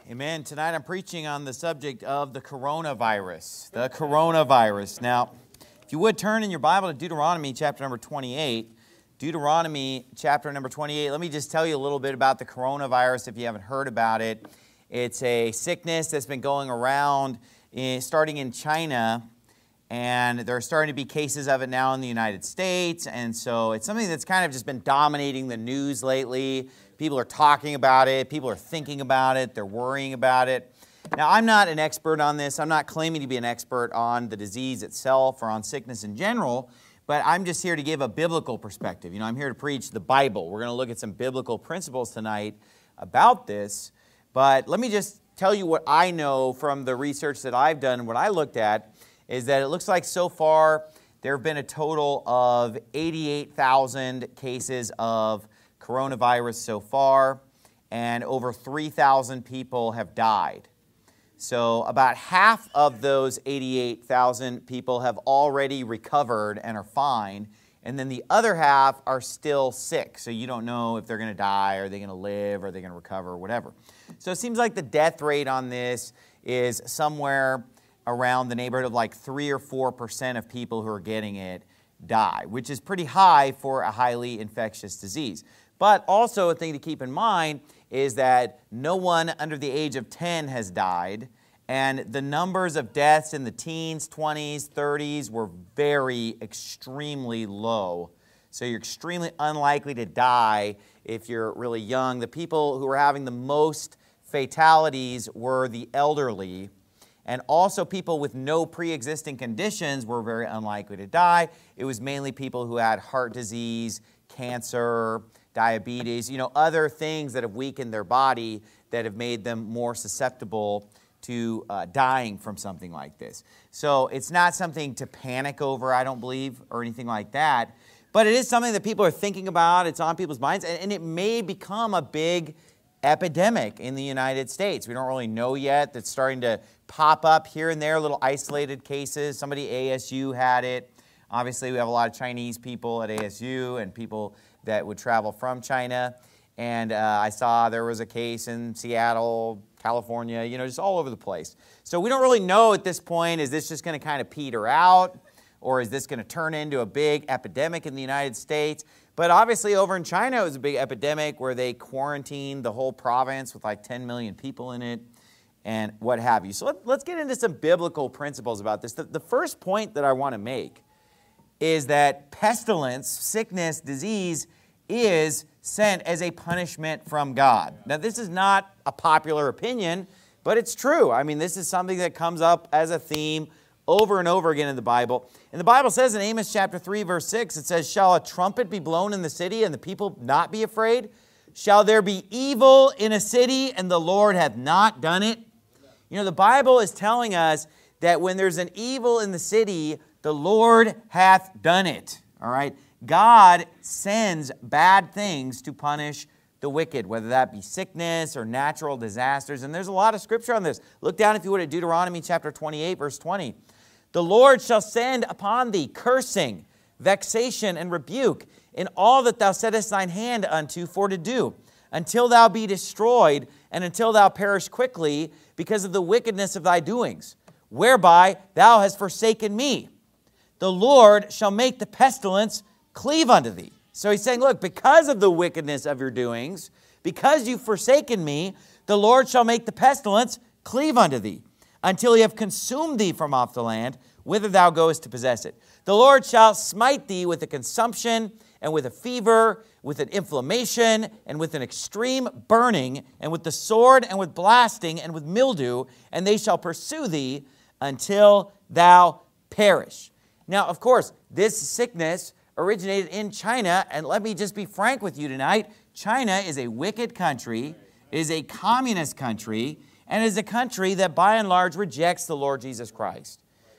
Amen. Tonight I'm preaching on the subject of the coronavirus. The coronavirus. Now, if you would turn in your Bible to Deuteronomy chapter number 28. Deuteronomy chapter number 28. Let me just tell you a little bit about the coronavirus if you haven't heard about it. It's a sickness that's been going around starting in China, and there are starting to be cases of it now in the United States. And so it's something that's kind of just been dominating the news lately. People are talking about it. People are thinking about it. They're worrying about it. Now, I'm not an expert on this. I'm not claiming to be an expert on the disease itself or on sickness in general, but I'm just here to give a biblical perspective. You know, I'm here to preach the Bible. We're going to look at some biblical principles tonight about this. But let me just tell you what I know from the research that I've done and what I looked at is that it looks like so far there have been a total of 88,000 cases of coronavirus so far, and over 3,000 people have died. So about half of those 88,000 people have already recovered and are fine, and then the other half are still sick. So you don't know if they're going to die, are they going to live, are they going to recover, or whatever. So it seems like the death rate on this is somewhere around the neighborhood of like 3 or 4% of people who are getting it die, which is pretty high for a highly infectious disease. But also a thing to keep in mind is that no one under the age of 10 has died, and the numbers of deaths in the teens, 20s, 30s were extremely low. So you're extremely unlikely to die if you're really young. The people who were having the most fatalities were the elderly, and also people with no pre-existing conditions were very unlikely to die. It was mainly people who had heart disease, cancer, diabetes, other things that have weakened their body that have made them more susceptible to dying from something like this. So it's not something to panic over, I don't believe, or anything like that. But it is something that people are thinking about. It's on people's minds, and it may become a big epidemic in the United States. We don't really know yet. That's starting to pop up here and there, little isolated cases. Somebody at ASU had it. Obviously, we have a lot of Chinese people at ASU and people that would travel from China. And I saw there was a case in Seattle, California, just all over the place. So we don't really know at this point, is this just going to kind of peter out? Or is this going to turn into a big epidemic in the United States? But obviously over in China, it was a big epidemic where they quarantined the whole province with like 10 million people in it and what have you. So let's get into some biblical principles about this. The first point that I want to make is that pestilence, sickness, disease is sent as a punishment from God. Now, this is not a popular opinion, but it's true. I mean, this is something that comes up as a theme over and over again in the Bible. And the Bible says in Amos chapter 3, verse 6, it says, "Shall a trumpet be blown in the city, and the people not be afraid? Shall there be evil in a city, and the Lord hath not done it?" The Bible is telling us that when there's an evil in the city, the Lord hath done it. All right? God sends bad things to punish the wicked, whether that be sickness or natural disasters. And there's a lot of scripture on this. Look down, if you would, at Deuteronomy chapter 28, verse 20. "The Lord shall send upon thee cursing, vexation, and rebuke in all that thou settest thine hand unto for to do, until thou be destroyed, and until thou perish quickly, because of the wickedness of thy doings, whereby thou hast forsaken me. The Lord shall make the pestilence cleave unto thee." So he's saying, look, because of the wickedness of your doings, because you've forsaken me, the Lord shall make the pestilence cleave unto thee, until he have consumed thee from off the land, whither thou goest to possess it. The Lord shall smite thee with a consumption, and with a fever, with an inflammation, and with an extreme burning, and with the sword, and with blasting, and with mildew, and they shall pursue thee until thou perish. Now, of course, this sickness originated in China, and let me just be frank with you tonight. China is a wicked country, is a communist country, and is a country that by and large rejects the Lord Jesus Christ.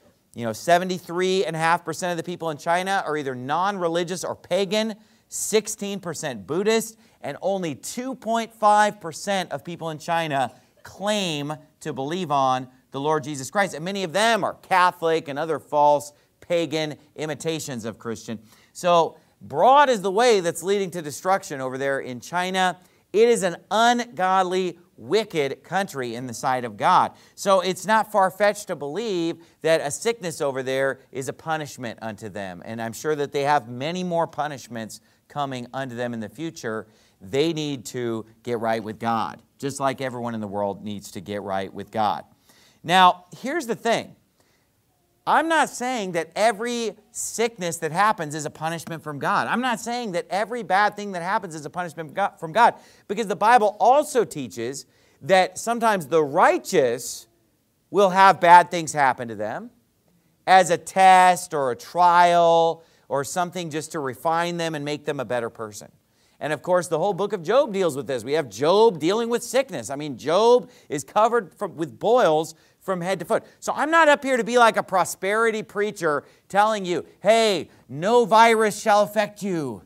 73.5% of the people in China are either non-religious or pagan, 16% Buddhist, and only 2.5% of people in China claim to believe on the Lord Jesus Christ. And many of them are Catholic and other false pagan imitations of Christian. So broad is the way that's leading to destruction over there in China. It is an ungodly, wicked country in the sight of God. So it's not far-fetched to believe that a sickness over there is a punishment unto them. And I'm sure that they have many more punishments coming unto them in the future. They need to get right with God, just like everyone in the world needs to get right with God. Now, here's the thing. I'm not saying that every sickness that happens is a punishment from God. I'm not saying that every bad thing that happens is a punishment from God, because the Bible also teaches that sometimes the righteous will have bad things happen to them as a test or a trial or something just to refine them and make them a better person. And of course, the whole book of Job deals with this. We have Job dealing with sickness. I mean, Job is covered with boils from head to foot. So I'm not up here to be like a prosperity preacher telling you, hey, no virus shall affect you,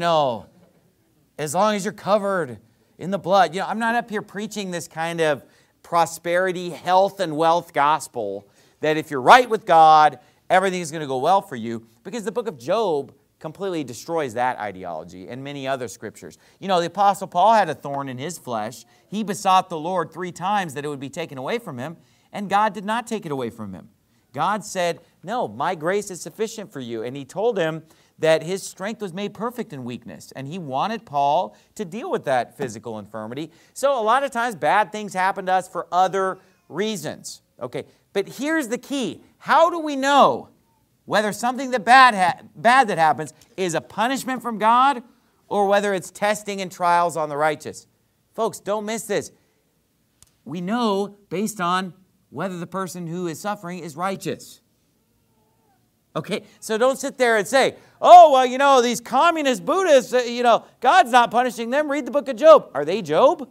as long as you're covered in the blood. I'm not up here preaching this kind of prosperity, health, and wealth gospel that if you're right with God, everything is going to go well for you, because the book of Job completely destroys that ideology and many other scriptures. The Apostle Paul had a thorn in his flesh. He besought the Lord 3 times that it would be taken away from him, and God did not take it away from him. God said, no, my grace is sufficient for you. And he told him that his strength was made perfect in weakness. And he wanted Paul to deal with that physical infirmity. So a lot of times bad things happen to us for other reasons. Okay, but here's the key. How do we know whether something that bad that happens is a punishment from God or whether it's testing and trials on the righteous? Folks, don't miss this. We know based on whether the person who is suffering is righteous. Okay, so don't sit there and say, oh, well, these communist Buddhists, God's not punishing them. Read the book of Job. Are they Job?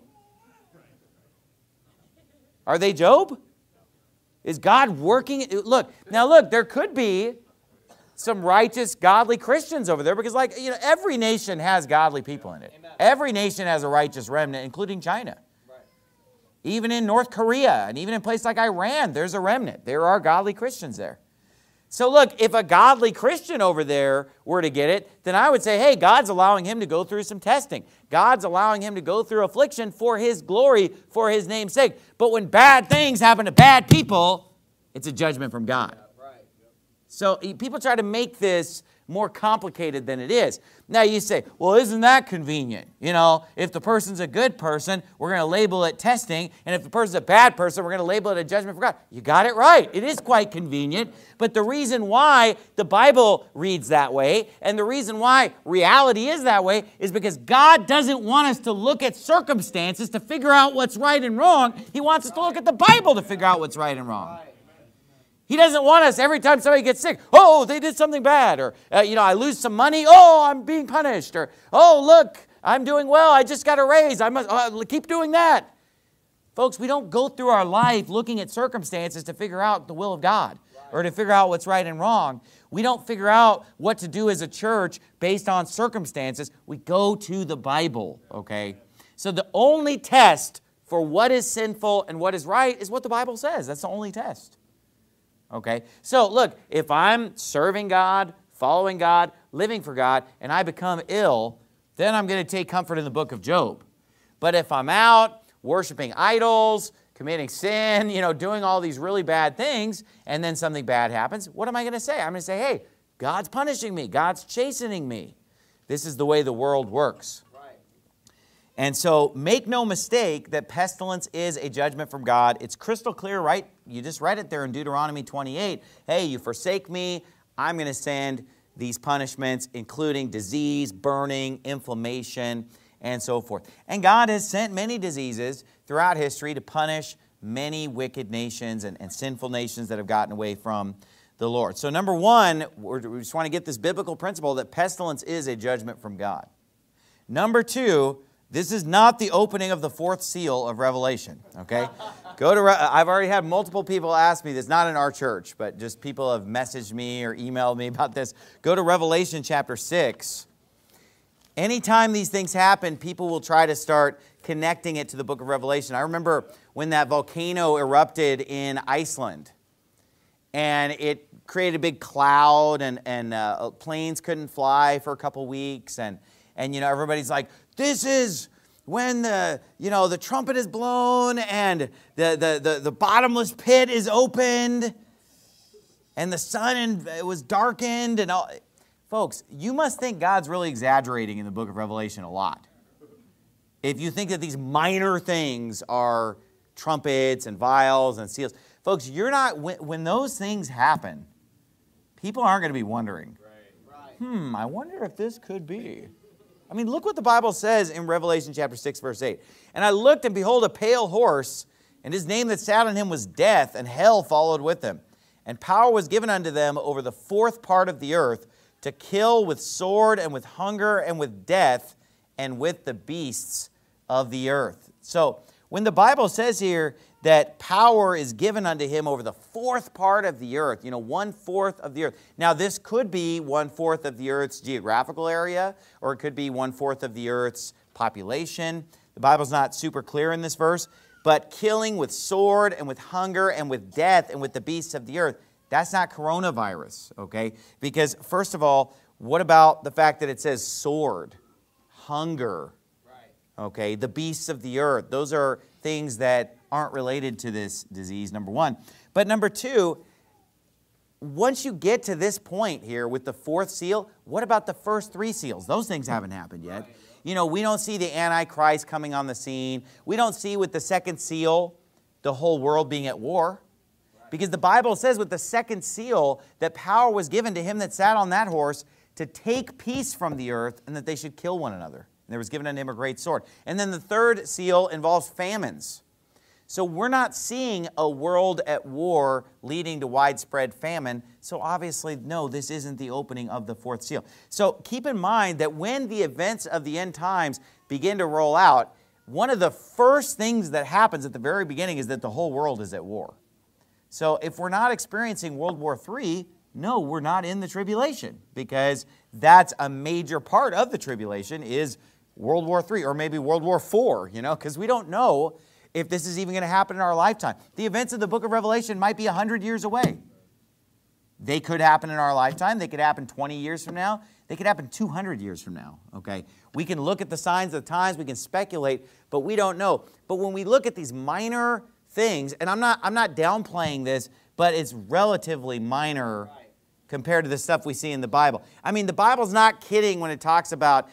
Are they Job? Is God working? Look, there could be some righteous, godly Christians over there, because every nation has godly people in it. Amen. Every nation has a righteous remnant, including China. Even in North Korea and even in places like Iran, there's a remnant. There are godly Christians there. So look, if a godly Christian over there were to get it, then I would say, hey, God's allowing him to go through some testing. God's allowing him to go through affliction for his glory, for his name's sake. But when bad things happen to bad people, it's a judgment from God. So people try to make this more complicated than it is. Now you say, well, isn't that convenient? If the person's a good person, we're going to label it testing. And if the person's a bad person, we're going to label it a judgment from God. You got it right. It is quite convenient. But the reason why the Bible reads that way and the reason why reality is that way is because God doesn't want us to look at circumstances to figure out what's right and wrong. He wants us to look at the Bible to figure out what's right and wrong. He doesn't want us every time somebody gets sick, oh, they did something bad, or, I lose some money, oh, I'm being punished, or, oh, look, I'm doing well, I just got a raise, I must keep doing that. Folks, we don't go through our life looking at circumstances to figure out the will of God or to figure out what's right and wrong. We don't figure out what to do as a church based on circumstances. We go to the Bible, okay? So the only test for what is sinful and what is right is what the Bible says. That's the only test. Okay, so look, if I'm serving God, following God, living for God, and I become ill, then I'm going to take comfort in the book of Job. But if I'm out worshiping idols, committing sin, doing all these really bad things, and then something bad happens, what am I going to say? I'm going to say, hey, God's punishing me. God's chastening me. This is the way the world works. And so make no mistake that pestilence is a judgment from God. It's crystal clear, right? You just read it there in Deuteronomy 28. Hey, you forsake me, I'm going to send these punishments, including disease, burning, inflammation, and so forth. And God has sent many diseases throughout history to punish many wicked nations and sinful nations that have gotten away from the Lord. So number one, we just want to get this biblical principle that pestilence is a judgment from God. Number two, this is not the opening of the 4th seal of Revelation, okay? I've already had multiple people ask me this, not in our church, but just people have messaged me or emailed me about this. Go to Revelation chapter 6. Anytime these things happen, people will try to start connecting it to the book of Revelation. I remember when that volcano erupted in Iceland, and it created a big cloud, and planes couldn't fly for a couple weeks, and everybody's like, this is when the trumpet is blown and the bottomless pit is opened and the sun was darkened and all. Folks, you must think God's really exaggerating in the book of Revelation a lot. If you think that these minor things are trumpets and vials and seals. Folks, you're not, when those things happen, people aren't going to be wondering, I wonder if this could be. I mean, look what the Bible says in Revelation chapter 6, verse 8. And I looked, and behold, a pale horse, and his name that sat on him was Death, and hell followed with him. And power was given unto them over the fourth part of the earth to kill with sword and with hunger and with death and with the beasts of the earth. So when the Bible says here that power is given unto him over the fourth part of the earth, 1/4 of the earth. Now this could be 1/4 of the earth's geographical area, or it could be 1/4 of the earth's population. The Bible's not super clear in this verse, but killing with sword and with hunger and with death and with the beasts of the earth, that's not coronavirus, okay? Because first of all, what about the fact that it says sword, hunger, okay, the beasts of the earth? Those are things that aren't related to this disease, number one. But number two, once you get to this point here with the fourth seal, what about the first 3 seals? Those things haven't happened yet. We don't see the Antichrist coming on the scene. We don't see with the second seal the whole world being at war. Because the Bible says with the second seal that power was given to him that sat on that horse to take peace from the earth and that they should kill one another. And there was given unto him a great sword. And then the third seal involves famines. So we're not seeing a world at war leading to widespread famine. So obviously, no, this isn't the opening of the fourth seal. So keep in mind that when the events of the end times begin to roll out, one of the first things that happens at the very beginning is that the whole world is at war. So if we're not experiencing World War III, no, we're not in the tribulation, because that's a major part of the tribulation is World War III or maybe World War IV, because we don't know if this is even going to happen in our lifetime. The events of the book of Revelation might be 100 years away. They could happen in our lifetime. They could happen 20 years from now. They could happen 200 years from now, okay? We can look at the signs of the times. We can speculate, but we don't know. But when we look at these minor things, and I'm not downplaying this, but it's relatively minor compared to the stuff we see in the Bible. I mean, the Bible's not kidding when it talks about,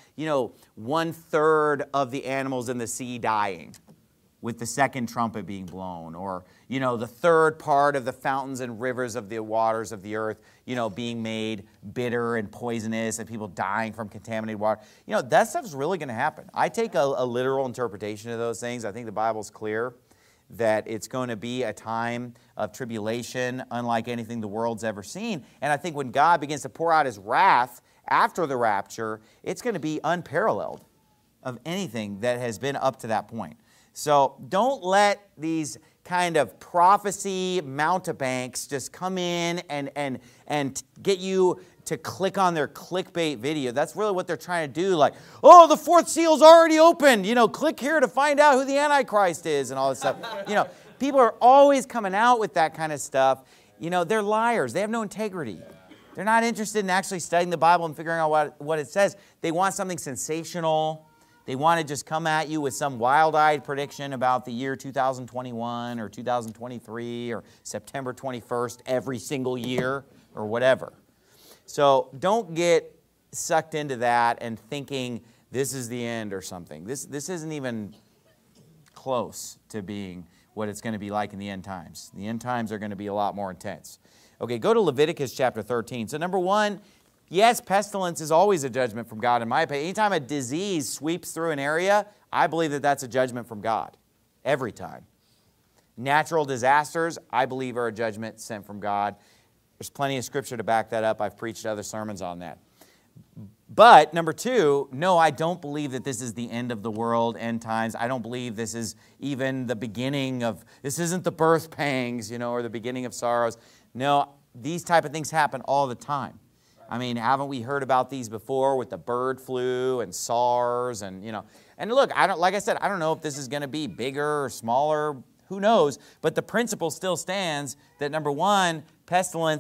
1/3 of the animals in the sea dying with the second trumpet being blown, or, the third part of the fountains and rivers of the waters of the earth, being made bitter and poisonous and people dying from contaminated water. That stuff's really going to happen. I take a literal interpretation of those things. I think the Bible's clear that it's going to be a time of tribulation unlike anything the world's ever seen. And I think when God begins to pour out his wrath after the rapture, it's going to be unparalleled of anything that has been up to that point. So don't let these kind of prophecy mountebanks just come in and get you to click on their clickbait video. That's really what they're trying to do. Like, oh, the fourth seal's already opened. Click here to find out who the Antichrist is and all this stuff. People are always coming out with that kind of stuff. They're liars. They have no integrity. They're not interested in actually studying the Bible and figuring out what it says. They want something sensational. They want to just come at you with some wild-eyed prediction about the year 2021 or 2023 or September 21st every single year or whatever. So don't get sucked into that and thinking this is the end or something. This isn't even close to being what it's going to be like in the end times. The end times are going to be a lot more intense. Okay, go to Leviticus chapter 13. So number one, yes, pestilence is always a judgment from God in my opinion. Anytime a disease sweeps through an area, I believe that that's a judgment from God. Every time. Natural disasters, I believe, are a judgment sent from God. There's plenty of scripture to back that up. I've preached other sermons on that. But, number two, no, I don't believe that this is the end of the world, end times. I don't believe this is even the beginning of, this isn't the birth pangs, or the beginning of sorrows. No, these type of things happen all the time. I mean, haven't we heard about these before with the bird flu and SARS and, And look, like I said, I don't know if this is going to be bigger or smaller. Who knows? But the principle still stands that, number one, pestilence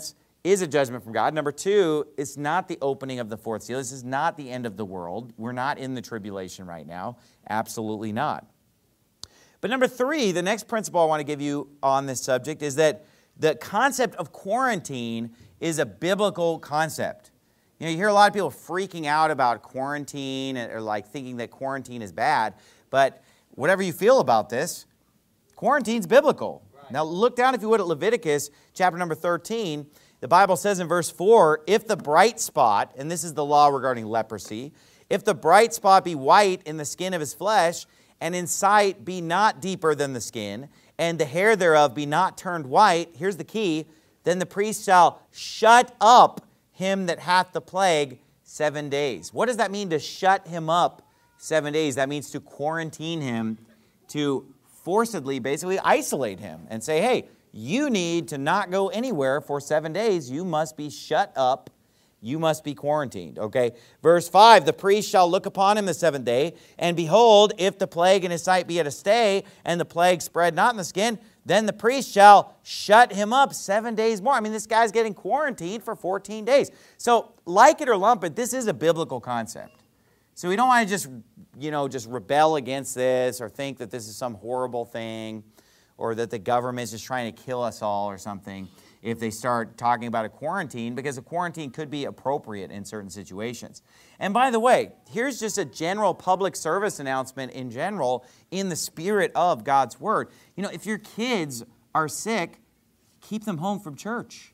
is a judgment from God. Number two, it's not the opening of the fourth seal. This is not the end of the world. We're not in the tribulation right now. Absolutely not. But number three, the next principle I want to give you on this subject is that the concept of quarantine is a biblical concept. You know, you hear a lot of people freaking out about quarantine or like thinking that quarantine is bad. But whatever you feel about this, quarantine's biblical. Right. Now look down, if you would, at Leviticus chapter number 13. The Bible says in verse 4, if the bright spot, and this is the law regarding leprosy, if the bright spot be white in the skin of his flesh, and in sight be not deeper than the skin, and the hair thereof be not turned white, here's the key, then the priest shall shut up him that hath the plague 7 days. What does that mean, to shut him up 7 days? That means to quarantine him, to forcibly basically isolate him and say, hey, you need to not go anywhere for 7 days. You must be shut up. You must be quarantined, okay? Verse 5, the priest shall look upon him the seventh day, and behold, if the plague in his sight be at a stay, and the plague spread not in the skin, then the priest shall shut him up 7 days more. I mean, this guy's getting quarantined for 14 days. So, like it or lump it, this is a biblical concept. So we don't want to just rebel against this or think that this is some horrible thing or that the government is just trying to kill us all or something if they start talking about a quarantine, because a quarantine could be appropriate in certain situations. And by the way, here's just a general public service announcement in general in the spirit of God's Word. You know, if your kids are sick, keep them home from church.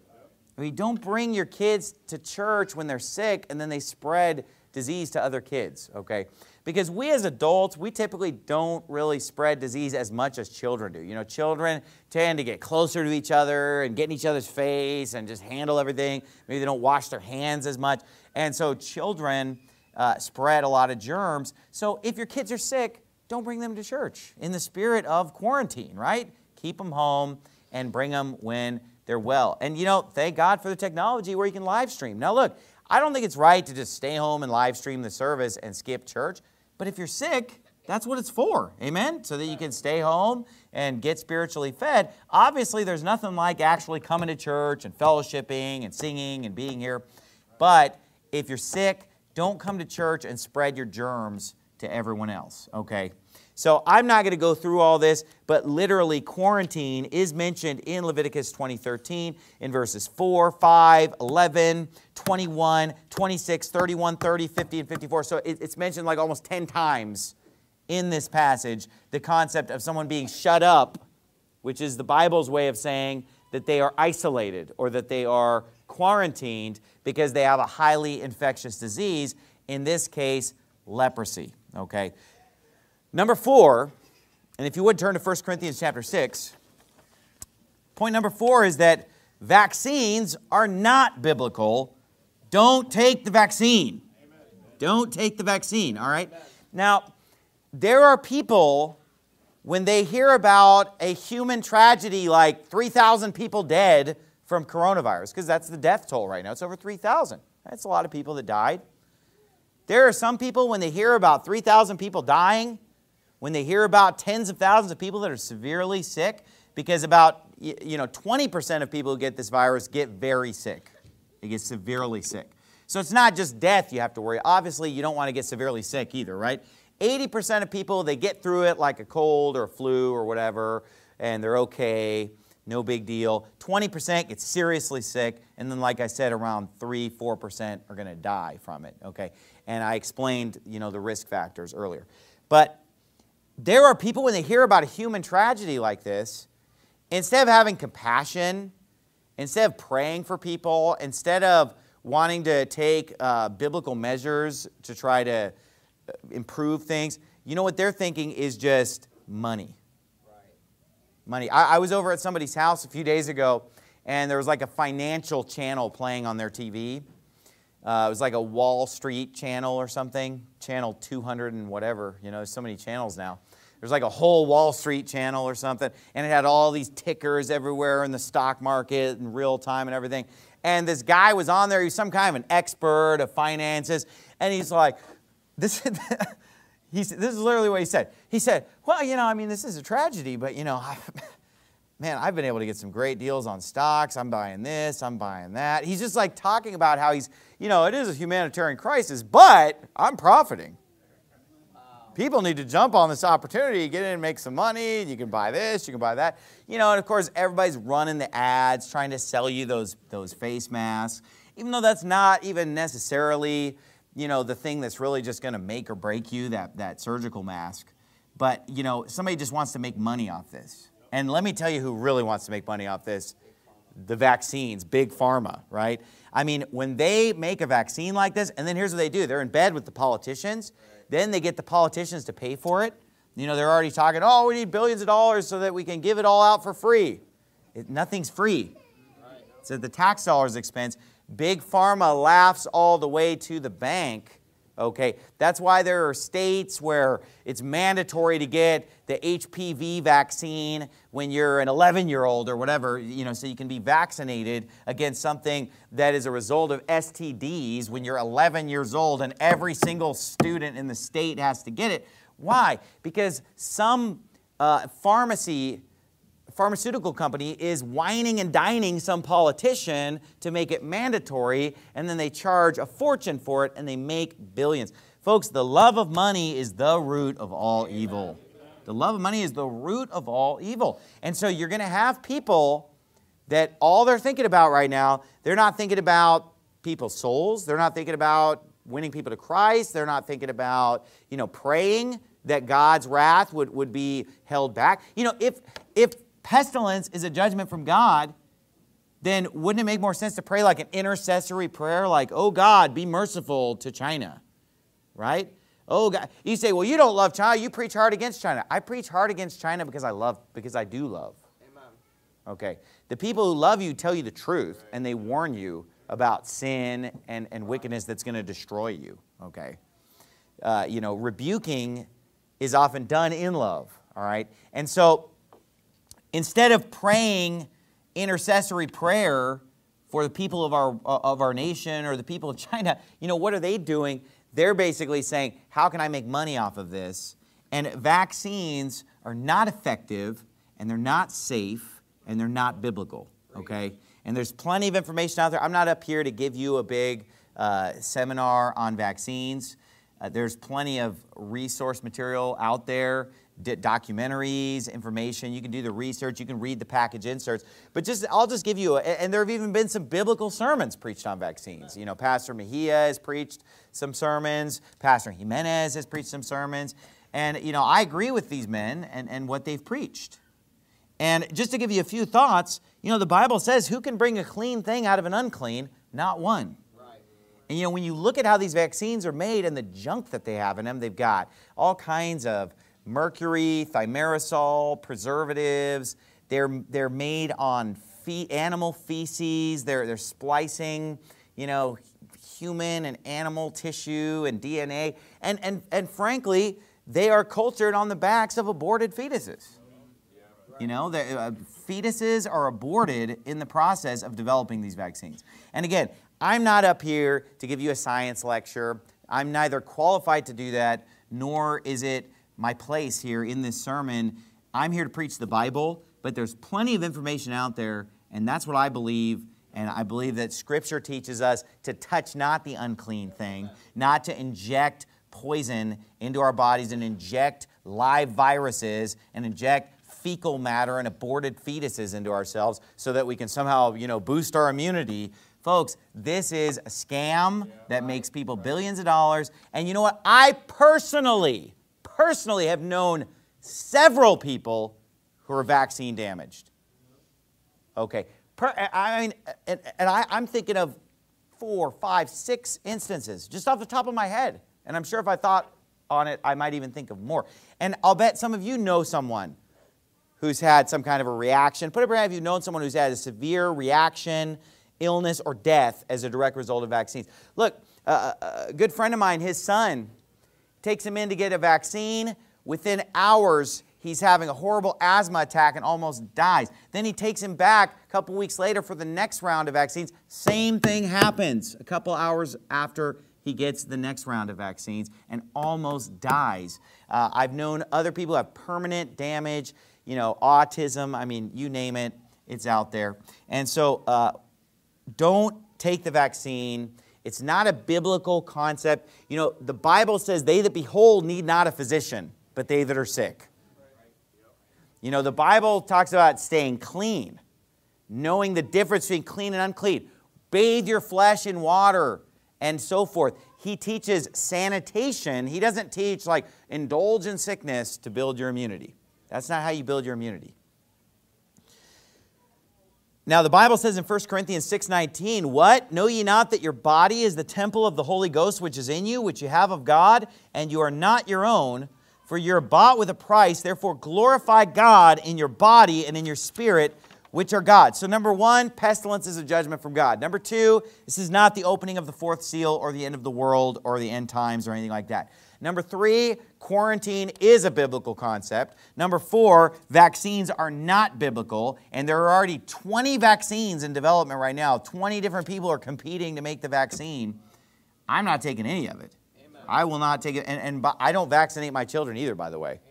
I mean, don't bring your kids to church when they're sick and then they spread disease to other kids, okay? Because we as adults, we typically don't really spread disease as much as children do. You know, children tend to get closer to each other and get in each other's face and just handle everything. Maybe they don't wash their hands as much. And so children spread a lot of germs. So if your kids are sick, don't bring them to church in the spirit of quarantine, right? Keep them home and bring them when they're well. And, you know, thank God for the technology where you can live stream. Now, look, I don't think it's right to just stay home and live stream the service and skip church. But if you're sick, that's what it's for, amen? So that you can stay home and get spiritually fed. Obviously, there's nothing like actually coming to church and fellowshipping and singing and being here. But if you're sick, don't come to church and spread your germs to everyone else, okay? So I'm not going to go through all this, but literally quarantine is mentioned in Leviticus 20:13 in verses 4, 5, 11, 21, 26, 31, 30, 50, and 54. So it's mentioned like almost 10 times in this passage, the concept of someone being shut up, which is the Bible's way of saying that they are isolated or that they are quarantined because they have a highly infectious disease, in this case, leprosy, okay? Number 4, and if you would turn to 1 Corinthians chapter 6, point number 4 is that vaccines are not biblical. Don't take the vaccine. Amen. Don't take the vaccine, all right? Amen. Now, there are people, when they hear about a human tragedy like 3,000 people dead from coronavirus, because that's the death toll right now. It's over 3,000. That's a lot of people that died. There are some people, when they hear about 3,000 people dying, when they hear about tens of thousands of people that are severely sick, because about 20% of people who get this virus get very sick. They get severely sick. So it's not just death you have to worry. Obviously, you don't want to get severely sick either, right? 80% of people, they get through it like a cold or a flu or whatever, and they're okay, no big deal. 20% get seriously sick, and then like I said, around 3-4% are going to die from it, okay? And I explained, the risk factors earlier. But there are people, when they hear about a human tragedy like this, instead of having compassion, instead of praying for people, instead of wanting to take biblical measures to try to improve things, you know what they're thinking is just money. Right. Money. I was over at somebody's house a few days ago, and there was like a financial channel playing on their TV. It was like a Wall Street channel or something, channel 200 and whatever. There's so many channels now. There's like a whole Wall Street channel or something, and it had all these tickers everywhere in the stock market in real time and everything. And this guy was on there. He was some kind of an expert of finances, and he's like, this is literally what he said. He said, well, this is a tragedy, but, man, I've been able to get some great deals on stocks. I'm buying this, I'm buying that. He's just like talking about how he's, it is a humanitarian crisis, but I'm profiting. People need to jump on this opportunity, get in and make some money. You can buy this, you can buy that. And of course, everybody's running the ads, trying to sell you those face masks, even though that's not even necessarily, the thing that's really just going to make or break you, that surgical mask. But, somebody just wants to make money off this. And let me tell you who really wants to make money off this. The vaccines, Big Pharma, right? I mean, when they make a vaccine like this, and then here's what they do. They're in bed with the politicians. Then they get the politicians to pay for it. They're already talking, oh, we need billions of dollars so that we can give it all out for free. Nothing's free. It's at the tax dollars' expense. Big Pharma laughs all the way to the bank. Okay, that's why there are states where it's mandatory to get the HPV vaccine when you're an 11-year-old or whatever, so you can be vaccinated against something that is a result of STDs when you're 11 years old, and every single student in the state has to get it. Why? Because some pharmaceutical company is whining and dining some politician to make it mandatory, and then they charge a fortune for it, and they make billions. Folks, the love of money is the root of all evil. The love of money is the root of all evil. And so you're going to have people that all they're thinking about right now, they're not thinking about people's souls. They're not thinking about winning people to Christ. They're not thinking about, praying that God's wrath would be held back. If pestilence is a judgment from God, then wouldn't it make more sense to pray like an intercessory prayer, like, oh God, be merciful to China, right? Oh God, you say, well, you don't love China, you preach hard against China. I preach hard against China because I do love. Amen. Okay, the people who love you tell you the truth, and they warn you about sin and wickedness that's going to destroy you, okay? Rebuking is often done in love, all right? And so, instead of praying intercessory prayer for the people of our nation or the people of China, what are they doing? They're basically saying, how can I make money off of this? And vaccines are not effective, and they're not safe, and they're not biblical, okay? And there's plenty of information out there. I'm not up here to give you a big seminar on vaccines. There's plenty of resource material out there, documentaries, information. You can do the research. You can read the package inserts. But I'll just give you, and there have even been some biblical sermons preached on vaccines. Pastor Mejia has preached some sermons. Pastor Jimenez has preached some sermons. And, I agree with these men and what they've preached. And just to give you a few thoughts, the Bible says, who can bring a clean thing out of an unclean? Not one. And when you look at how these vaccines are made and the junk that they have in them, they've got all kinds of mercury, thimerosal, preservatives. They're made on animal feces. They're splicing, human and animal tissue and DNA. And frankly, they are cultured on the backs of aborted fetuses. Fetuses are aborted in the process of developing these vaccines. And again, I'm not up here to give you a science lecture. I'm neither qualified to do that, nor is it my place here in this sermon. I'm here to preach the Bible, but there's plenty of information out there, and that's what I believe. And I believe that Scripture teaches us to touch not the unclean thing, not to inject poison into our bodies and inject live viruses and inject fecal matter and aborted fetuses into ourselves so that we can somehow, boost our immunity. Folks, this is a scam that makes people billions of dollars. And you know what? I personally have known several people who are vaccine damaged. Okay. I'm thinking of 4, 5, 6 instances just off the top of my head. And I'm sure if I thought on it, I might even think of more. And I'll bet some of you know someone who's had some kind of a reaction. Put up your hand if you've known someone who's had a severe reaction, illness, or death as a direct result of vaccines. Look, a good friend of mine, his son, takes him in to get a vaccine. Within hours, he's having a horrible asthma attack and almost dies. Then he takes him back a couple weeks later for the next round of vaccines. Same thing happens a couple hours after he gets the next round of vaccines and almost dies. I've known other people who have permanent damage. autism. I mean, you name it, it's out there. And so don't take the vaccine. It's not a biblical concept. The Bible says they that be whole need not a physician, but they that are sick. The Bible talks about staying clean, knowing the difference between clean and unclean. Bathe your flesh in water and so forth. He teaches sanitation. He doesn't teach like indulge in sickness to build your immunity. That's not how you build your immunity. Now the Bible says in 1 Corinthians 6:19, what? Know ye not that your body is the temple of the Holy Ghost which is in you, which you have of God, and you are not your own, for you're bought with a price. Therefore glorify God in your body and in your spirit, which are God. So number one, pestilence is a judgment from God. Number two, this is not the opening of the fourth seal or the end of the world or the end times or anything like that. Number three, quarantine is a biblical concept. Number four, vaccines are not biblical, and there are already 20 vaccines in development right now. 20 different people are competing to make the vaccine. I'm not taking any of it. Amen. I will not take it, and I don't vaccinate my children either, by the way.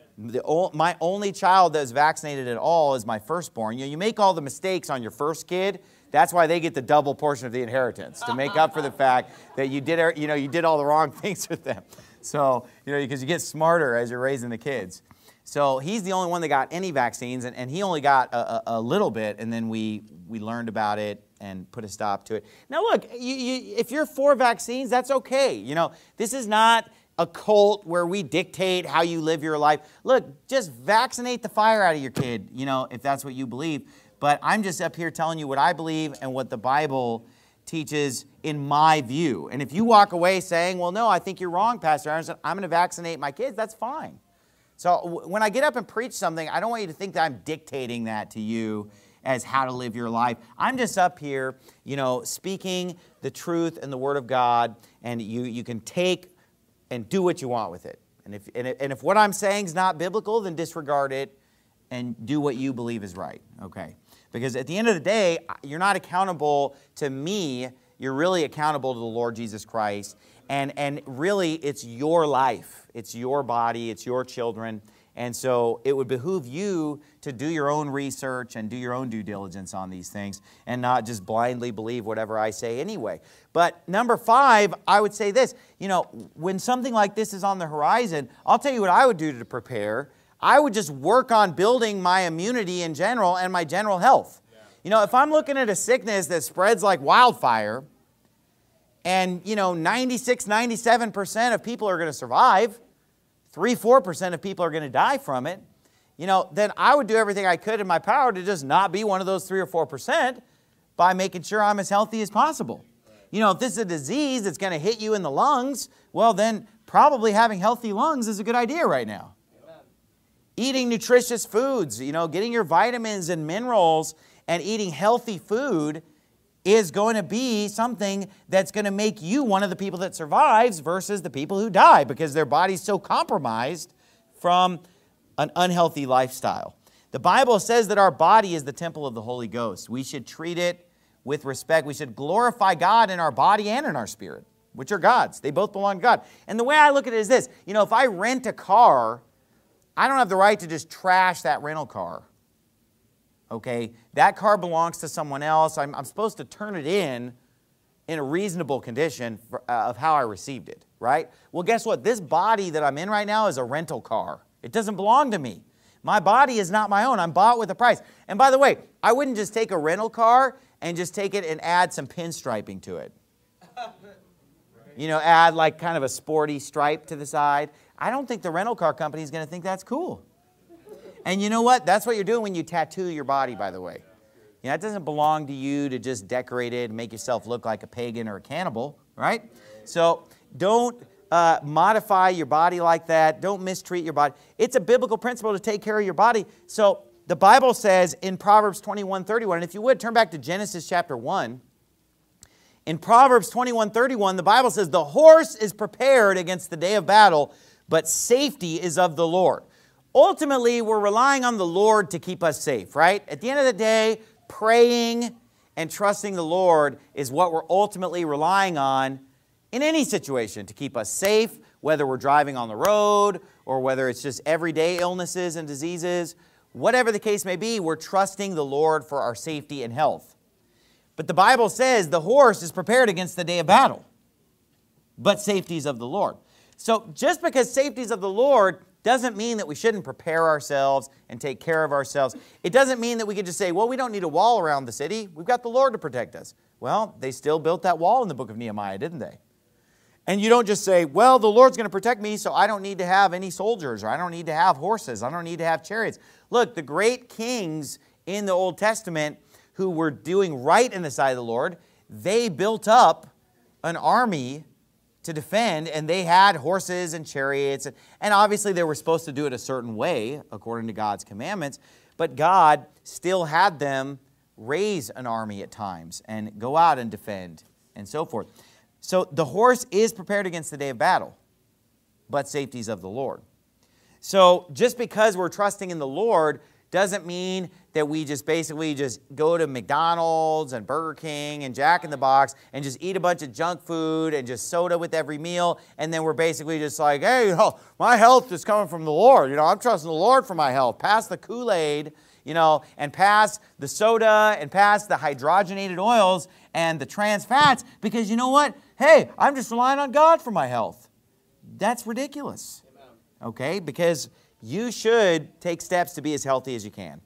My only child that's vaccinated at all is my firstborn. You make all the mistakes on your first kid. That's why they get the double portion of the inheritance, to make up for the fact that you did all the wrong things with them. So, because you get smarter as you're raising the kids. So he's the only one that got any vaccines, and he only got a little bit, and then we learned about it and put a stop to it. Now look, if you're for vaccines, that's okay. This is not a cult where we dictate how you live your life. Look, just vaccinate the fire out of your kid, if that's what you believe. But I'm just up here telling you what I believe and what the Bible teaches in my view. And if you walk away saying, well, no, I think you're wrong, Pastor Aaron, I'm going to vaccinate my kids, that's fine. So when I get up and preach something, I don't want you to think that I'm dictating that to you as how to live your life. I'm just up here, speaking the truth and the Word of God, and you can take and do what you want with it. And if what I'm saying is not biblical, then disregard it and do what you believe is right, okay? Because at the end of the day, you're not accountable to me. You're really accountable to the Lord Jesus Christ. And really, it's your life. It's your body. It's your children. And so it would behoove you to do your own research and do your own due diligence on these things and not just blindly believe whatever I say anyway. But number five, I would say this. When something like this is on the horizon, I'll tell you what I would do to prepare. I would just work on building my immunity in general and my general health. Yeah. If I'm looking at a sickness that spreads like wildfire and, 96, 97% of people are going to survive, 3-4% of people are going to die from it, then I would do everything I could in my power to just not be one of those 3 or 4% by making sure I'm as healthy as possible. If this is a disease that's going to hit you in the lungs, well, then probably having healthy lungs is a good idea right now. Eating nutritious foods, getting your vitamins and minerals and eating healthy food is going to be something that's going to make you one of the people that survives versus the people who die because their body's so compromised from an unhealthy lifestyle. The Bible says that our body is the temple of the Holy Ghost. We should treat it with respect. We should glorify God in our body and in our spirit, which are God's. They both belong to God. And the way I look at it is this. If I rent a car, I don't have the right to just trash that rental car. Okay? That car belongs to someone else. I'm supposed to turn it in a reasonable condition of how I received it, right? Well, guess what? This body that I'm in right now is a rental car. It doesn't belong to me. My body is not my own. I'm bought with a price. And by the way, I wouldn't just take a rental car and just take it and add some pinstriping to it. Add like kind of a sporty stripe to the side. I don't think the rental car company is going to think that's cool. And you know what? That's what you're doing when you tattoo your body, by the way. It doesn't belong to you to just decorate it and make yourself look like a pagan or a cannibal, right? So don't modify your body like that. Don't mistreat your body. It's a biblical principle to take care of your body. So the Bible says in Proverbs 21:31, and if you would, turn back to Genesis chapter 1. In Proverbs 21:31, the Bible says, the horse is prepared against the day of battle, but safety is of the Lord. Ultimately, we're relying on the Lord to keep us safe, right? At the end of the day, praying and trusting the Lord is what we're ultimately relying on in any situation to keep us safe, whether we're driving on the road or whether it's just everyday illnesses and diseases. whatever the case may be, we're trusting the Lord for our safety and health. But the Bible says the horse is prepared against the day of battle, but safety is of the Lord. So just because safety is of the Lord doesn't mean that we shouldn't prepare ourselves and take care of ourselves. It doesn't mean that we can just say, well, we don't need a wall around the city. We've got the Lord to protect us. Well, they still built that wall in the book of Nehemiah, didn't they? And you don't just say, well, the Lord's going to protect me, so I don't need to have any soldiers, or I don't need to have horses, I don't need to have chariots. Look, the great kings in the Old Testament who were doing right in the sight of the Lord, they built up an army to defend, and they had horses and chariots, and obviously they were supposed to do it a certain way according to God's commandments, but God still had them raise an army at times and go out and defend and so forth. So the horse is prepared against the day of battle, but safety is of the Lord. So just because we're trusting in the Lord doesn't mean that we just basically just go to McDonald's and Burger King and Jack in the Box and just eat a bunch of junk food and just soda with every meal, and then we're basically just like, hey, my health is coming from the Lord. I'm trusting the Lord for my health. Pass the Kool-Aid, and pass the soda and pass the hydrogenated oils and the trans fats, because you know what? Hey, I'm just relying on God for my health. That's ridiculous. Okay? Because you should take steps to be as healthy as you can.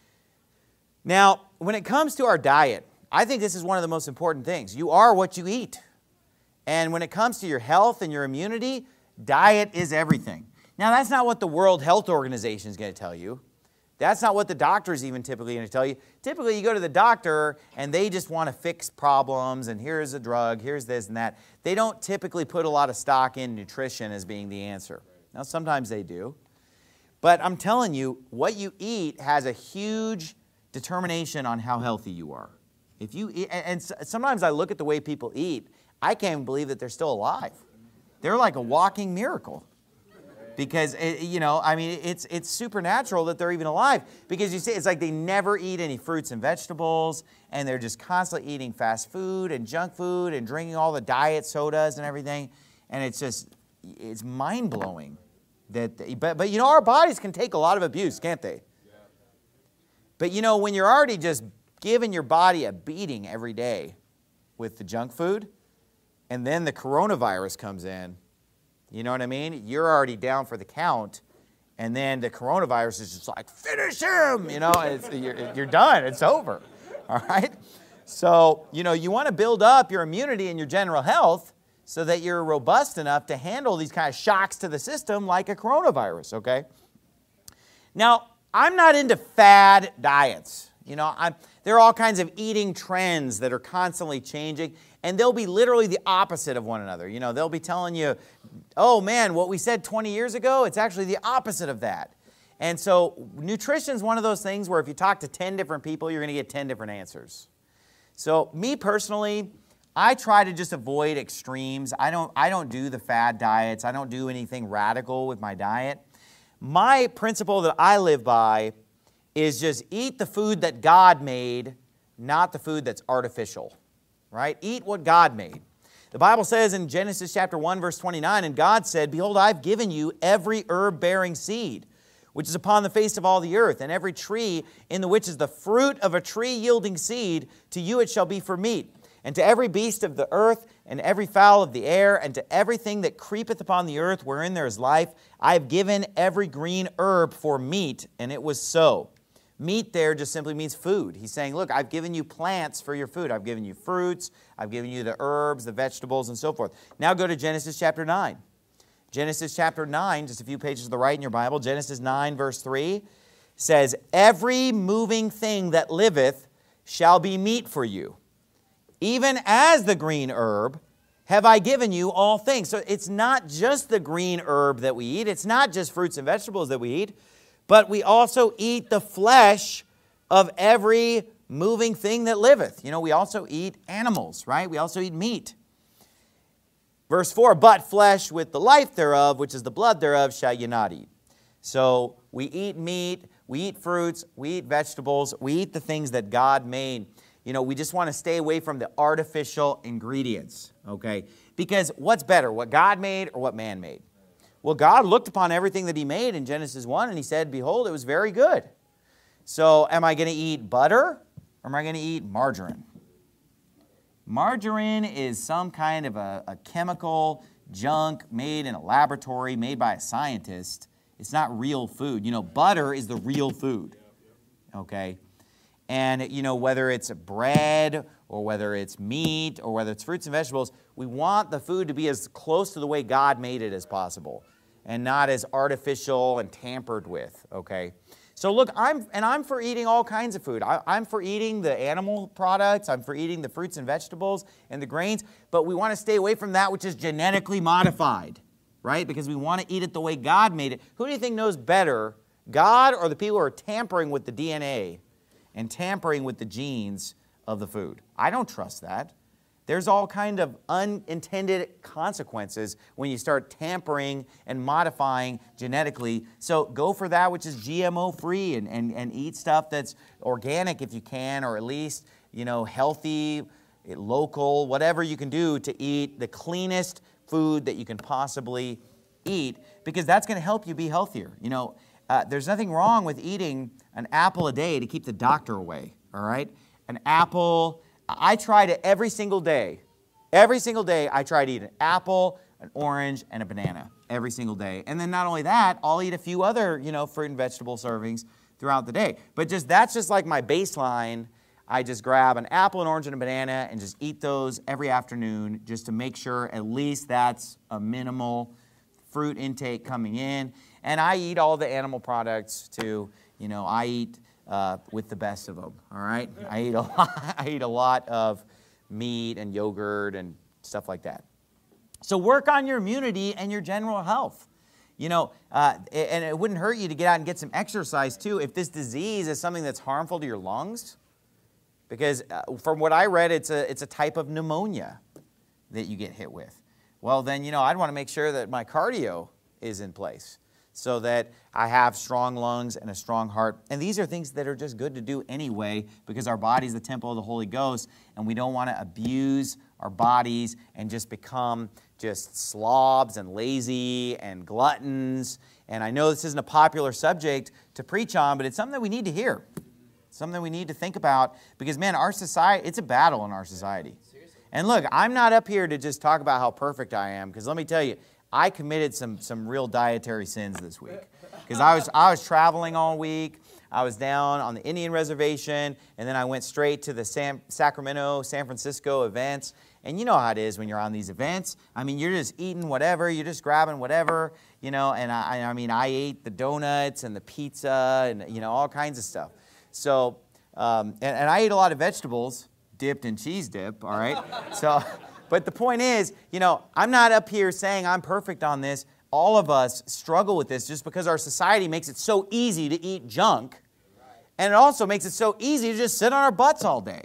Now, when it comes to our diet, I think this is one of the most important things. You are what you eat. And when it comes to your health and your immunity, diet is everything. Now, that's not what the World Health Organization is going to tell you. That's not what the doctor is even typically going to tell you. Typically, you go to the doctor and they just want to fix problems, and here's a drug, here's this and that. They don't typically put a lot of stock in nutrition as being the answer. Now, sometimes they do. But I'm telling you, what you eat has a huge determination on how healthy you are. If you eat, and sometimes I look at the way people eat, I can't even believe that they're still alive. They're like a walking miracle. Because, it's supernatural that they're even alive. Because you see, it's like they never eat any fruits and vegetables, and they're just constantly eating fast food and junk food and drinking all the diet sodas and everything. And it's mind-blowing. But our bodies can take a lot of abuse, can't they? But when you're already just giving your body a beating every day with the junk food, and then the coronavirus comes in, you know what I mean? You're already down for the count, and then the coronavirus is just like, finish him! You're done. It's over. All right? So, you want to build up your immunity and your general health so that you're robust enough to handle these kind of shocks to the system like a coronavirus, okay? Now, I'm not into fad diets. There are all kinds of eating trends that are constantly changing, and they'll be literally the opposite of one another. They'll be telling you, oh man, what we said 20 years ago, it's actually the opposite of that. And so nutrition is one of those things where if you talk to 10 different people, you're going to get 10 different answers. So me personally, I try to just avoid extremes. I don't do the fad diets. I don't do anything radical with my diet. My principle that I live by is just eat the food that God made, not the food that's artificial, right? Eat what God made. The Bible says in Genesis chapter 1, verse 29, and God said, behold, I've given you every herb-bearing seed, which is upon the face of all the earth, and every tree in the which is the fruit of a tree yielding seed, to you it shall be for meat. And to every beast of the earth, and every fowl of the air, and to everything that creepeth upon the earth, wherein there is life, I have given every green herb for meat, and it was so. Meat there just simply means food. He's saying, look, I've given you plants for your food. I've given you fruits. I've given you the herbs, the vegetables, and so forth. Now go to Genesis chapter 9. Genesis chapter 9, just a few pages to the right in your Bible, Genesis 9, verse 3, says, every moving thing that liveth shall be meat for you. Even as the green herb have I given you all things. So it's not just the green herb that we eat. It's not just fruits and vegetables that we eat. But we also eat the flesh of every moving thing that liveth. We also eat animals, right? We also eat meat. Verse 4, but flesh with the life thereof, which is the blood thereof, shall ye not eat. So we eat meat, we eat fruits, we eat vegetables, we eat the things that God made. We just want to stay away from the artificial ingredients, okay? Because what's better, what God made or what man made? Well, God looked upon everything that He made in Genesis 1, and He said, behold, it was very good. So am I going to eat butter or am I going to eat margarine? Margarine is some kind of a chemical junk made in a laboratory, made by a scientist. It's not real food. You know, butter is the real food, okay? And, you know, whether it's bread or whether it's meat or whether it's fruits and vegetables, we want the food to be as close to the way God made it as possible and not as artificial and tampered with, okay? So look, I'm for eating all kinds of food. I'm for eating the animal products. I'm for eating the fruits and vegetables and the grains. But we want to stay away from that which is genetically modified, right? Because we want to eat it the way God made it. Who do you think knows better, God or the people who are tampering with the DNA and tampering with the genes of the food? I don't trust that. There's all kind of unintended consequences when you start tampering and modifying genetically. So go for that which is GMO-free and eat stuff that's organic if you can, or at least, you know, healthy, local, whatever you can do to eat the cleanest food that you can possibly eat, because that's going to help you be healthier. You know, there's nothing wrong with eating an apple a day to keep the doctor away, all right? An apple, I tried it every single day. Every single day I try to eat an apple, an orange, and a banana every single day. And then not only that, I'll eat a few other, you know, fruit and vegetable servings throughout the day. But that's just like my baseline. I just grab an apple, an orange, and a banana and just eat those every afternoon just to make sure at least that's a minimal fruit intake coming in. And I eat all the animal products too. You know, I eat with the best of them, all right? I eat a lot of meat and yogurt and stuff like that. So work on your immunity and your general health. You know, and it wouldn't hurt you to get out and get some exercise too if this disease is something that's harmful to your lungs. Because from what I read, it's a type of pneumonia that you get hit with. Well, then, you know, I'd want to make sure that my cardio is in place so that I have strong lungs and a strong heart. And these are things that are just good to do anyway, because our body is the temple of the Holy Ghost, and we don't want to abuse our bodies and just become just slobs and lazy and gluttons. And I know this isn't a popular subject to preach on, but it's something that we need to hear. Something we need to think about, because, man, our society, it's a battle in our society. Seriously. And look, I'm not up here to just talk about how perfect I am, because let me tell you, I committed some real dietary sins this week. Because I was traveling all week. I was down on the Indian reservation, and then I went straight to the Sacramento, San Francisco events. And you know how it is when you're on these events. I mean, you're just eating whatever, you're just grabbing whatever, you know. And I mean, I ate the donuts and the pizza and, you know, all kinds of stuff. So, and I ate a lot of vegetables dipped in cheese dip, all right? So, but the point is, you know, I'm not up here saying I'm perfect on this. All of us struggle with this just because our society makes it so easy to eat junk. And it also makes it so easy to just sit on our butts all day.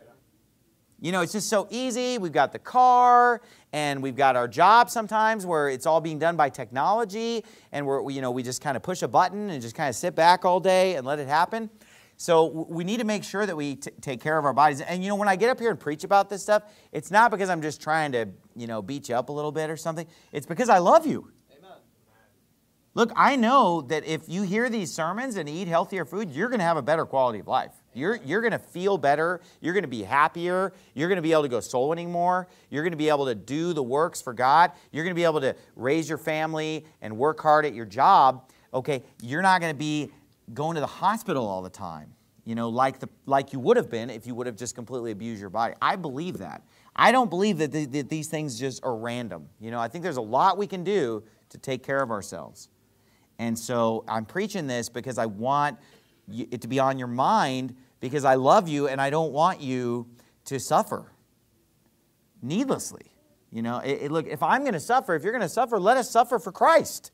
You know, it's just so easy. We've got the car, and we've got our job sometimes where it's all being done by technology, and we just kind of push a button and just kind of sit back all day and let it happen. So we need to make sure that we take care of our bodies. And, you know, when I get up here and preach about this stuff, it's not because I'm just trying to, you know, beat you up a little bit or something. It's because I love you. Amen. Look, I know that if you hear these sermons and eat healthier food, you're going to have a better quality of life. You're going to feel better. You're going to be happier. You're going to be able to go soul winning more. You're going to be able to do the works for God. You're going to be able to raise your family and work hard at your job. Okay, you're not going to be going to the hospital all the time, you know, like you would have been if you would have just completely abused your body. I believe that. I don't believe that these things just are random. You know, I think there's a lot we can do to take care of ourselves. And so I'm preaching this because I want it to be on your mind, because I love you and I don't want you to suffer needlessly. You know, look, if I'm going to suffer, if you're going to suffer, let us suffer for Christ.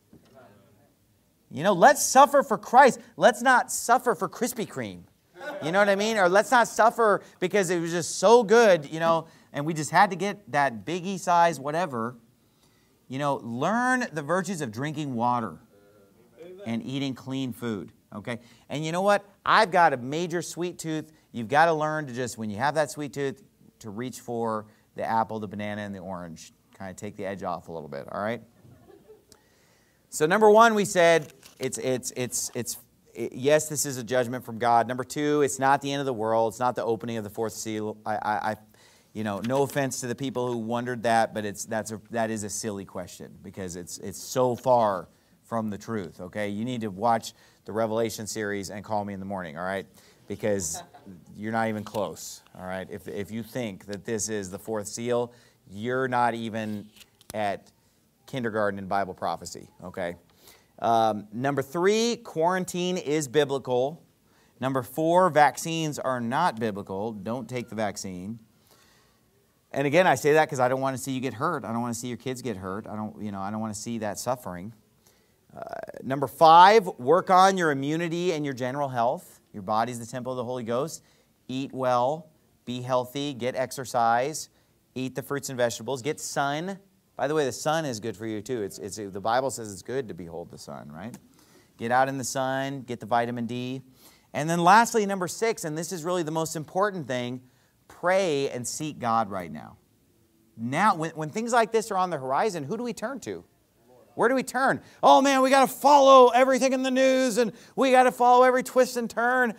You know, let's suffer for Christ. Let's not suffer for Krispy Kreme. You know what I mean? Or let's not suffer because it was just so good, you know, and we just had to get that biggie size, whatever. You know, learn the virtues of drinking water and eating clean food, okay? And you know what? I've got a major sweet tooth. You've got to learn to just, when you have that sweet tooth, to reach for the apple, the banana, and the orange. Kind of take the edge off a little bit, all right? So number one, we said it's yes, this is a judgment from God. Number two, it's not the end of the world. It's not the opening of the fourth seal. No offense to the people who wondered that, but that is a silly question because it's so far from the truth, okay? You need to watch the Revelation series and call me in the morning, all right? Because you're not even close, all right? If you think that this is the fourth seal, you're not even at kindergarten in Bible prophecy, okay? Number three, quarantine is biblical. Number four, vaccines are not biblical. Don't take the vaccine. And again, I say that because I don't want to see you get hurt. I don't want to see your kids get hurt. I don't want to see that suffering. Number five, work on your immunity and your general health. Your body's the temple of the Holy Ghost. Eat well, be healthy, get exercise, eat the fruits and vegetables, get sun. By the way, the sun is good for you too. The Bible says it's good to behold the sun, right? Get out in the sun, get the vitamin D. And then lastly, number six, and this is really the most important thing, pray and seek God right now. Now, when things like this are on the horizon, who do we turn to? Where do we turn? Oh man, we got to follow everything in the news and we got to follow every twist and turn.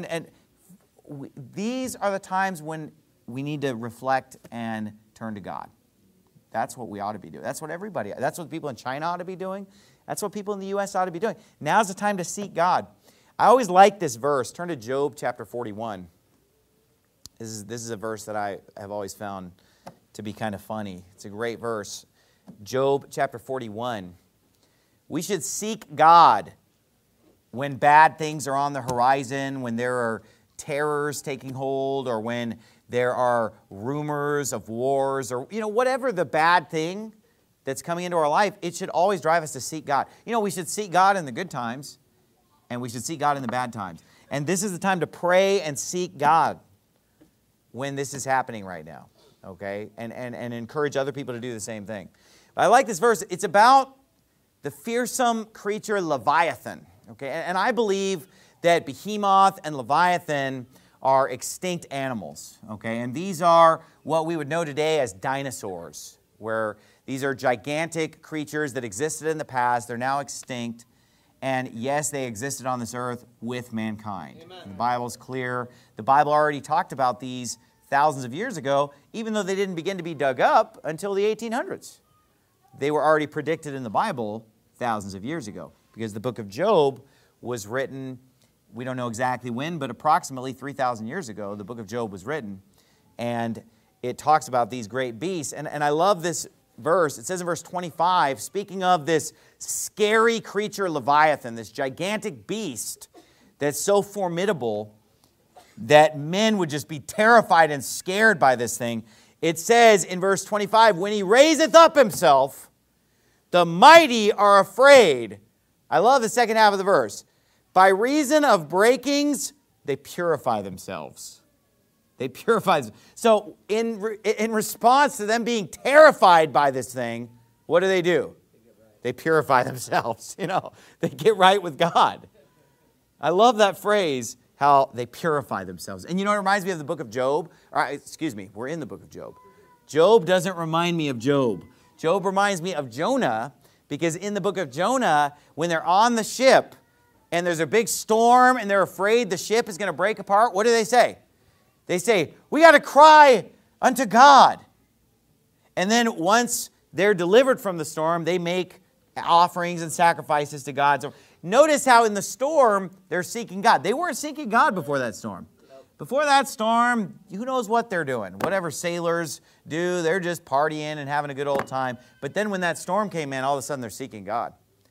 These are the times when we need to reflect and turn to God. That's what we ought to be doing. That's what people in China ought to be doing. That's what people in the U.S. ought to be doing. Now's the time to seek God. I always like this verse. Turn to Job chapter 41. This is a verse that I have always found to be kind of funny. It's a great verse. Job chapter 41. We should seek God when bad things are on the horizon, when there are terrors taking hold, or when there are rumors of wars, or whatever the bad thing that's coming into our life. It should always drive us to seek God. We should seek God in the good times, and we should seek God in the bad times. And this is the time to pray and seek God when this is happening right now, okay? And encourage other people to do the same thing. But I like this verse. It's about the fearsome creature Leviathan, okay? And I believe that Behemoth and Leviathan are extinct animals, okay? And these are what we would know today as dinosaurs, where these are gigantic creatures that existed in the past. They're now extinct. And yes, they existed on this earth with mankind. The Bible's clear. The Bible already talked about these thousands of years ago, even though they didn't begin to be dug up until the 1800s. They were already predicted in the Bible thousands of years ago, because the book of Job was written, we don't know exactly when, but approximately 3,000 years ago, the book of Job was written, and it talks about these great beasts. And I love this verse. It says in verse 25, speaking of this scary creature Leviathan, this gigantic beast that's so formidable that men would just be terrified and scared by this thing. It says in verse 25, when he raiseth up himself, the mighty are afraid. I love the second half of the verse. By reason of breakings, they purify themselves. They purify themselves. So in response to them being terrified by this thing, what do? They purify themselves. They get right with God. I love that phrase, how they purify themselves. And it reminds me of the book of Job. We're in the book of Job. Job doesn't remind me of Job. Job reminds me of Jonah, because in the book of Jonah, when they're on the ship and there's a big storm and they're afraid the ship is going to break apart, what do they say? They say, we got to cry unto God. And then once they're delivered from the storm, they make offerings and sacrifices to God. So notice how in the storm, they're seeking God. They weren't seeking God before that storm. Before that storm, who knows what they're doing? Whatever sailors do, they're just partying and having a good old time. But then when that storm came in, all of a sudden they're seeking God.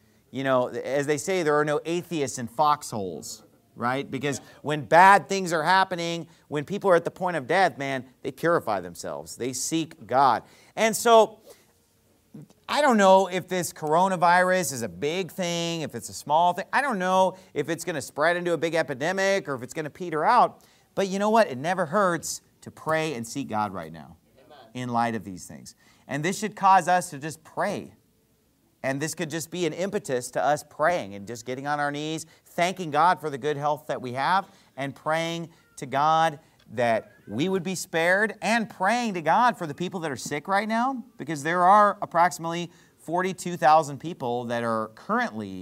As they say, there are no atheists in foxholes, right? Because when bad things are happening, when people are at the point of death, man, they purify themselves. They seek God. And so I don't know if this coronavirus is a big thing, if it's a small thing. I don't know if it's going to spread into a big epidemic or if it's going to peter out. But you know what? It never hurts to pray and seek God right now in light of these things. And this should cause us to just pray. And this could just be an impetus to us praying and just getting on our knees, thanking God for the good health that we have, and praying to God that we would be spared, and praying to God for the people that are sick right now, because there are approximately 42,000 people that are currently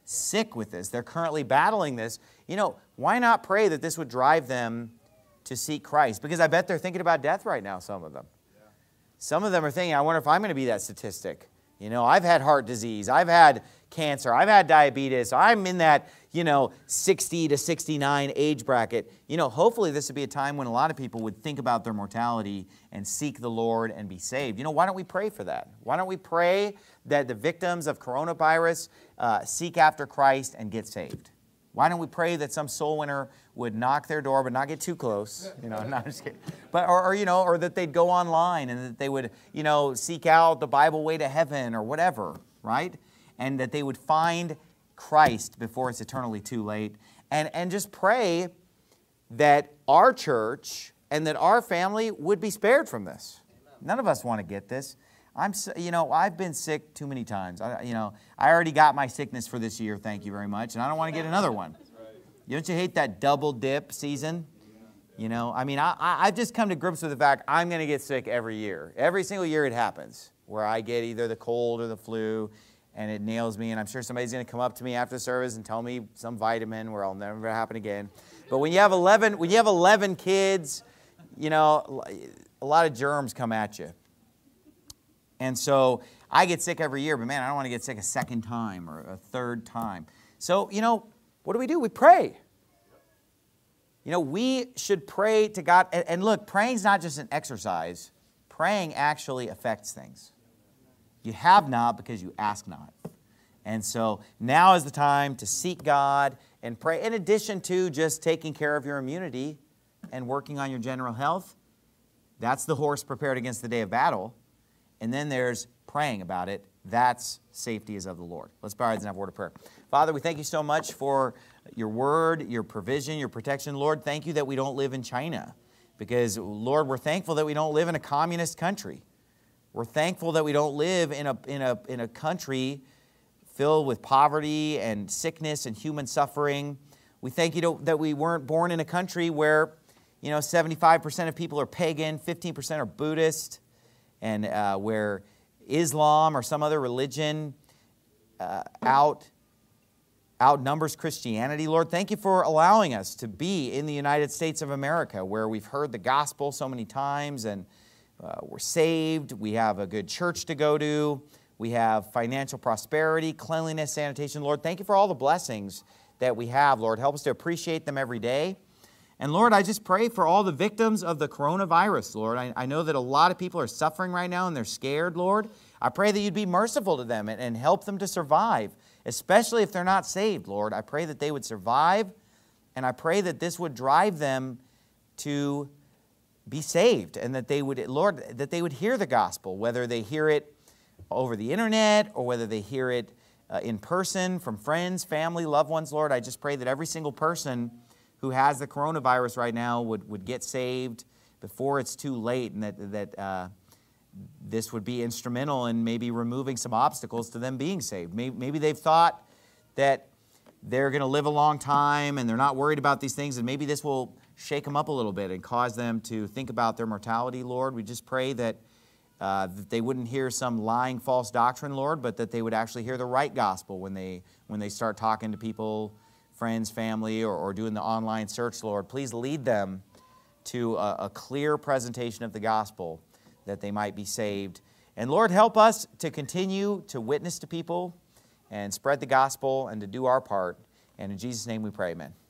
sick with this. They're currently battling this. Why not pray that this would drive them to seek Christ? Because I bet they're thinking about death right now, some of them. Yeah. Some of them are thinking, I wonder if I'm going to be that statistic. I've had heart disease. I've had cancer. I've had diabetes. I'm in that, 60 to 69 age bracket. Hopefully this would be a time when a lot of people would think about their mortality and seek the Lord and be saved. Why don't we pray for that? Why don't we pray that the victims of coronavirus seek after Christ and get saved? Why don't we pray that some soul winner would knock their door, but not get too close? Not just kidding. But or that they'd go online and that they would, seek out the Bible Way to Heaven or whatever, right? And that they would find Christ before it's eternally too late. And just pray that our church and that our family would be spared from this. None of us want to get this. I've been sick too many times. I already got my sickness for this year, thank you very much, and I don't want to get another one. Don't you hate that double dip season? I've just come to grips with the fact I'm going to get sick every year. Every single year it happens, where I get either the cold or the flu, and it nails me, and I'm sure somebody's going to come up to me after the service and tell me some vitamin where I'll never happen again. But when you have 11 kids, a lot of germs come at you. And so I get sick every year, but man, I don't want to get sick a second time or a third time. So, what do? We pray. We should pray to God. And look, praying's not just an exercise. Praying actually affects things. You have not because you ask not. And so now is the time to seek God and pray. In addition to just taking care of your immunity and working on your general health, that's the horse prepared against the day of battle. And then there's praying about it. That's safety is of the Lord. Let's bow our heads and have a word of prayer. Father, we thank you so much for your word, your provision, your protection. Lord, thank you that we don't live in China. Because, Lord, we're thankful that we don't live in a communist country. We're thankful that we don't live in a country filled with poverty and sickness and human suffering. We thank you that we weren't born in a country where, 75% of people are pagan, 15% are Buddhist, and where Islam or some other religion outnumbers Christianity. Lord, thank you for allowing us to be in the United States of America, where we've heard the gospel so many times and we're saved. We have a good church to go to. We have financial prosperity, cleanliness, sanitation. Lord, thank you for all the blessings that we have. Lord, help us to appreciate them every day. And Lord, I just pray for all the victims of the coronavirus, Lord. I know that a lot of people are suffering right now and they're scared, Lord. I pray that you'd be merciful to them and help them to survive, especially if they're not saved, Lord. I pray that they would survive, and I pray that this would drive them to be saved and that they would, Lord, that they would hear the gospel, whether they hear it over the internet or whether they hear it in person from friends, family, loved ones, Lord. I just pray that every single person who has the coronavirus right now would get saved before it's too late, and that this would be instrumental in maybe removing some obstacles to them being saved. Maybe they've thought that they're going to live a long time and they're not worried about these things, and maybe this will shake them up a little bit and cause them to think about their mortality, Lord. We just pray that they wouldn't hear some lying false doctrine, Lord, but that they would actually hear the right gospel when they start talking to people, friends, family, or doing the online search, Lord. Please lead them to a clear presentation of the gospel that they might be saved. And Lord, help us to continue to witness to people and spread the gospel and to do our part. And in Jesus' name we pray, amen.